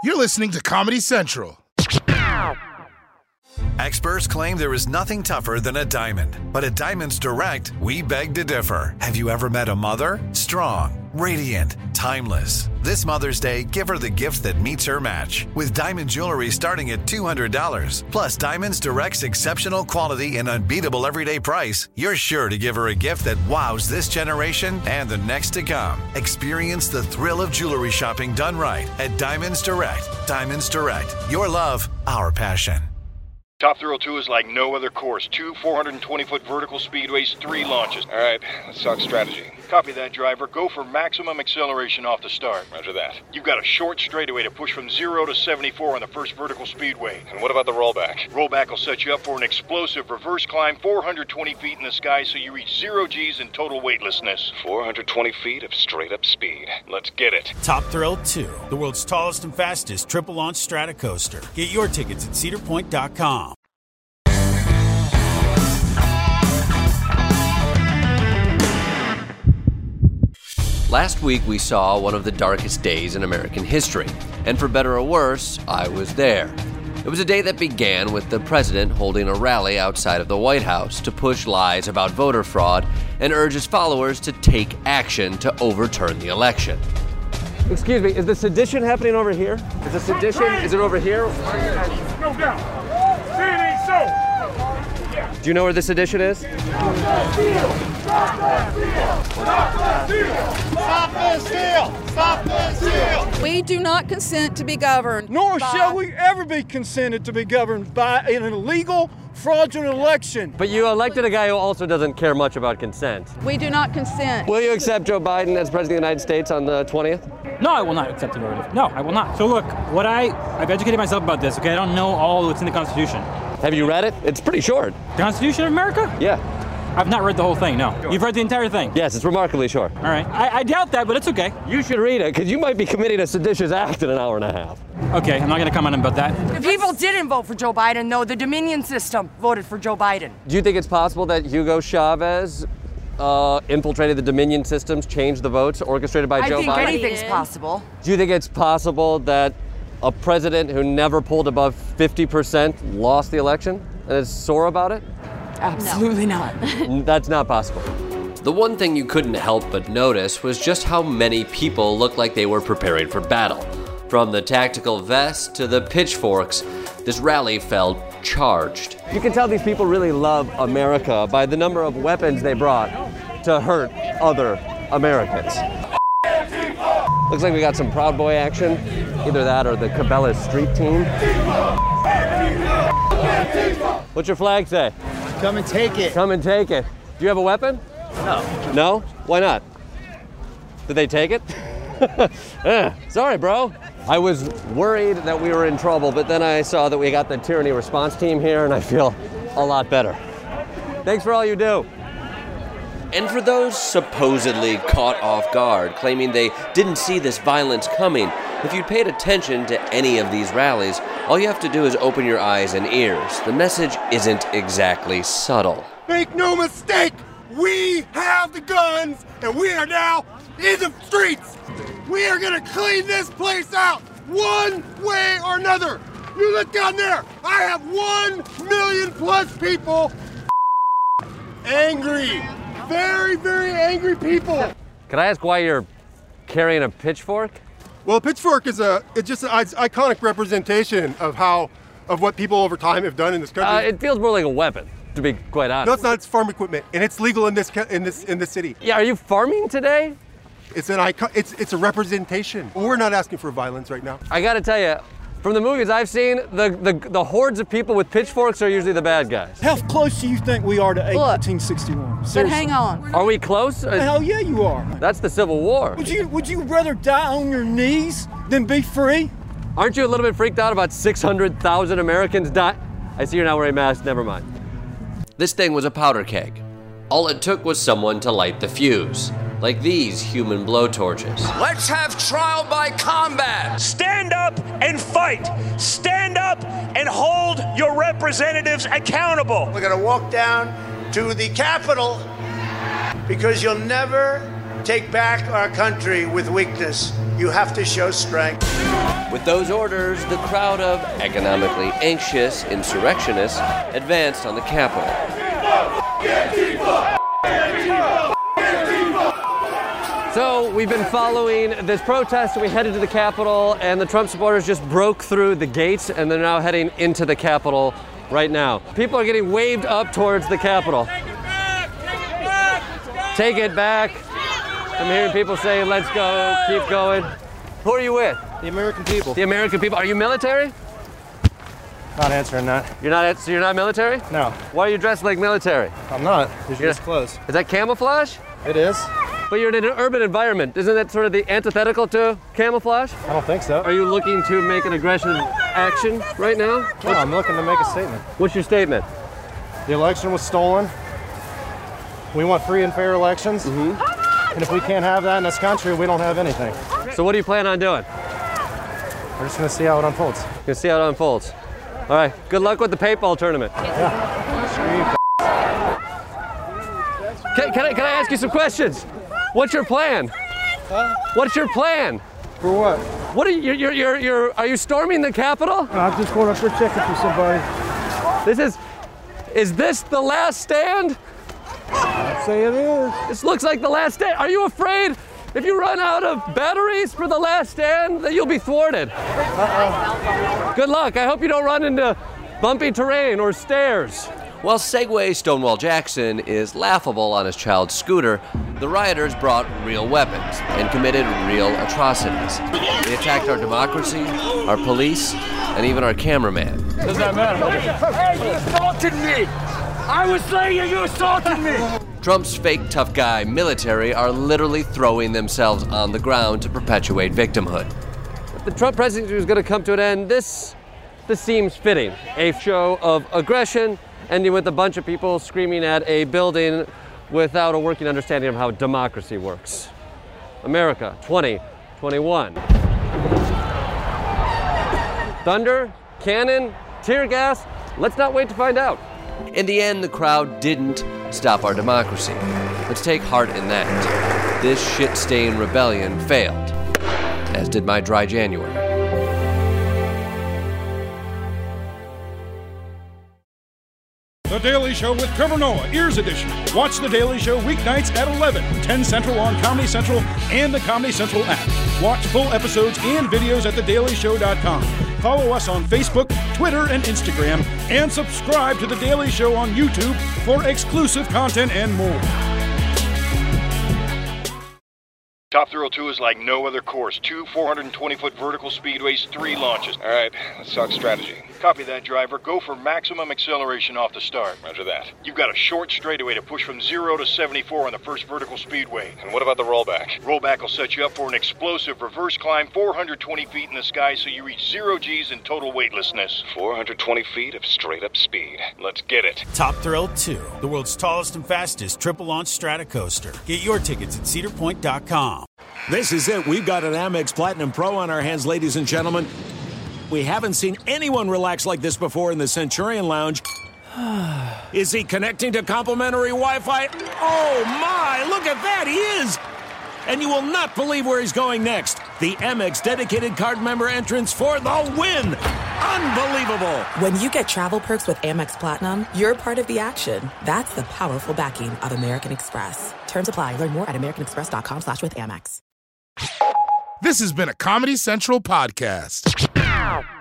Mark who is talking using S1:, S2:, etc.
S1: You're listening to Comedy Central.
S2: Experts claim there is nothing tougher than a diamond. But at Diamonds Direct, we beg to differ. Have you ever met a mother? Strong, radiant, timeless. This Mother's Day, give her the gift that meets her match. With diamond jewelry starting at $200. Plus Diamonds Direct's exceptional quality and unbeatable everyday price, you're sure to give her a gift that wows this generation and the next to come. Experience the thrill of jewelry shopping done right at Diamonds Direct. Diamonds Direct. Your love, our passion.
S3: Top Thrill 2 is like no other course. 2 420-foot vertical speedways, 3 launches.
S4: All right, let's talk strategy.
S3: Copy that, driver. Go for maximum acceleration off the start.
S4: Roger that.
S3: You've got a short straightaway to push from 0 to 74 on the first vertical speedway.
S4: And what about the rollback?
S3: Rollback will set you up for an explosive reverse climb 420 feet in the sky so you reach 0 G's in total weightlessness.
S4: 420 feet of straight-up speed. Let's get it.
S5: Top Thrill 2, the world's tallest and fastest triple-launch Stratocoaster. Get your tickets at cedarpoint.com.
S6: Last week, we saw one of the darkest days in American history, and for better or worse, I was there. It was a day that began with the president holding a rally outside of the White House to push lies about voter fraud and urge his followers to take action to overturn the election.
S7: Excuse me, is the sedition happening over here? Is the sedition, is it over here?
S8: No doubt. Say it ain't so.
S7: Do you know where the sedition is?
S8: Stop this steal! Stop this steal!
S9: We do not consent to be governed.
S10: Nor shall we ever be consented to be governed by an illegal, fraudulent election.
S7: But you elected a guy who also doesn't care much about consent.
S9: We do not consent.
S7: Will you accept Joe Biden as president of the United States on the 20th?
S11: No, I will not accept the verdict. No, I will not. So look, I've educated myself about this, okay? I don't know all what's in the Constitution.
S7: Have you read it? It's pretty short.
S11: The Constitution of America?
S7: Yeah.
S11: I've not read the whole thing, no. You've read the entire thing?
S7: Yes, it's remarkably short.
S11: All right. I doubt that, but it's okay.
S7: You should read it, because you might be committing a seditious act in an hour and a half.
S11: Okay, I'm not going to comment about that.
S12: The people didn't vote for Joe Biden, though. The Dominion system voted for Joe Biden.
S7: Do you think it's possible that Hugo Chavez infiltrated the Dominion systems, changed the votes, orchestrated by Joe Biden?
S12: I think anything's possible.
S7: Do you think it's possible that a president who never polled above 50% lost the election and is sore about it?
S12: Absolutely not.
S7: That's not possible.
S6: The one thing you couldn't help but notice was just how many people looked like they were preparing for battle. From the tactical vests to the pitchforks, this rally felt charged.
S7: You can tell these people really love America by the number of weapons they brought to hurt other Americans. Looks like we got some Proud Boy action. Either that or the Cabela's street team. What's your flag say?
S13: Come and take it.
S7: Come and take it. Do you have a weapon?
S13: No.
S7: No? Why not? Did they take it? Sorry, bro. I was worried that we were in trouble, but then I saw that we got the tyranny response team here, and I feel a lot better. Thanks for all you do.
S6: And for those supposedly caught off guard, claiming they didn't see this violence coming, if you paid attention to any of these rallies, all you have to do is open your eyes and ears. The message isn't exactly subtle.
S8: Make no mistake, we have the guns, and we are now in the streets. We are gonna clean this place out, one way or another. You look down there, I have 1 million plus people angry. Very, very angry people.
S7: Can I ask why you're carrying a pitchfork?
S8: Well, a pitchfork is just an iconic representation of what people over time have done in this country.
S7: It feels more like a weapon, to be quite honest.
S8: No, it's not. It's farm equipment, and it's legal in this city.
S7: Yeah, are you farming today?
S8: It's an icon. It's a representation. We're not asking for violence right now.
S7: I got to tell you, from the movies I've seen, the hordes of people with pitchforks are usually the bad guys.
S10: How close do you think we are to 1861?
S9: But hang on.
S7: Are we close?
S10: Hell yeah, you are.
S7: That's the Civil War.
S10: Would you rather die on your knees than be free?
S7: Aren't you a little bit freaked out about 600,000 Americans die? I see you're not wearing masks, never mind.
S6: This thing was a powder keg. All it took was someone to light the fuse, like these human blowtorches.
S14: Let's have trial by combat.
S15: Stand up and fight. Stand up and hold your representatives accountable.
S16: We're going to walk down to the Capitol because you'll never take back our country with weakness. you have to show strength.
S6: With those orders, the crowd of economically anxious insurrectionists advanced on the Capitol.
S7: So we've been following this protest, and we headed to the Capitol, and the Trump supporters just broke through the gates, and they're now heading into the Capitol right now. People are getting waved up towards the Capitol. Take it back. I'm hearing people saying, let's go, keep going. Who are you with?
S13: The American people.
S7: The American people. Are you military?
S13: Not answering that.
S7: So you're not military?
S13: No.
S7: Why are you dressed like military?
S13: I'm not. These are just clothes.
S7: Is that camouflage?
S13: It is.
S7: But you're in an urban environment. Isn't that sort of the antithetical to camouflage?
S13: I don't think so.
S7: Are you looking to make an aggressive action right now?
S13: No, I'm looking to make a statement.
S7: What's your statement?
S13: The election was stolen. We want free and fair elections. And if we can't have that in this country, we don't have anything.
S7: So what do you plan on doing?
S13: We're just going to see how it unfolds.
S7: You're going to see how it unfolds. All right. Good luck with the paintball tournament.
S13: Yeah.
S7: Can I ask you some questions? What's your plan? What's your plan?
S13: For what?
S7: What are you? Are you storming the Capitol?
S13: I'm just going up for checking for somebody.
S7: Is this the last stand?
S13: I'd say it is.
S7: This looks like the last stand. Are you afraid if you run out of batteries for the last stand that you'll be thwarted? Good luck. I hope you don't run into bumpy terrain or stairs.
S6: While Segway Stonewall Jackson is laughable on his child's scooter, the rioters brought real weapons and committed real atrocities. They attacked our democracy, our police, and even our cameraman.
S15: Does that matter? Hey, you assaulted me! I was saying you assaulted me!
S6: Trump's fake tough guy military are literally throwing themselves on the ground to perpetuate victimhood.
S7: If the Trump presidency was going to come to an end, this seems fitting. A show of aggression, ending with a bunch of people screaming at a building without a working understanding of how democracy works. America, 2021. Thunder, cannon, tear gas, let's not wait to find out.
S6: In the end, the crowd didn't stop our democracy. Let's take heart in that. This shit-stained rebellion failed, as did my dry January.
S17: The Daily Show with Trevor Noah, Ears Edition. Watch The Daily Show weeknights at 11, 10 Central on Comedy Central and the Comedy Central app. Watch full episodes and videos at thedailyshow.com. Follow us on Facebook, Twitter, and Instagram, and subscribe to The Daily Show on YouTube for exclusive content and more.
S3: Top Thrill 2 is like no other course. 2 420-foot vertical speedways, 3 launches.
S4: All right, let's talk strategy.
S3: Copy that, driver. Go for maximum acceleration off the start.
S4: Roger that.
S3: You've got a short straightaway to push from 0 to 74 on the first vertical speedway.
S4: And what about the rollback?
S3: Rollback will set you up for an explosive reverse climb 420 feet in the sky so you reach 0 G's in total weightlessness.
S4: 420 feet of straight-up speed. Let's get it.
S5: Top Thrill 2, the world's tallest and fastest triple-launch Stratocoaster. Get your tickets at cedarpoint.com.
S18: This is it. We've got an Amex Platinum Pro on our hands, ladies and gentlemen. We haven't seen anyone relax like this before in the Centurion Lounge. Is he connecting to complimentary Wi-Fi? Oh, my! Look at that! He is! And you will not believe where he's going next. The Amex dedicated card member entrance for the win! Unbelievable!
S19: When you get travel perks with Amex Platinum, you're part of the action. That's the powerful backing of American Express. Terms apply. Learn more at americanexpress.com/withAmex.
S1: This has been a Comedy Central podcast.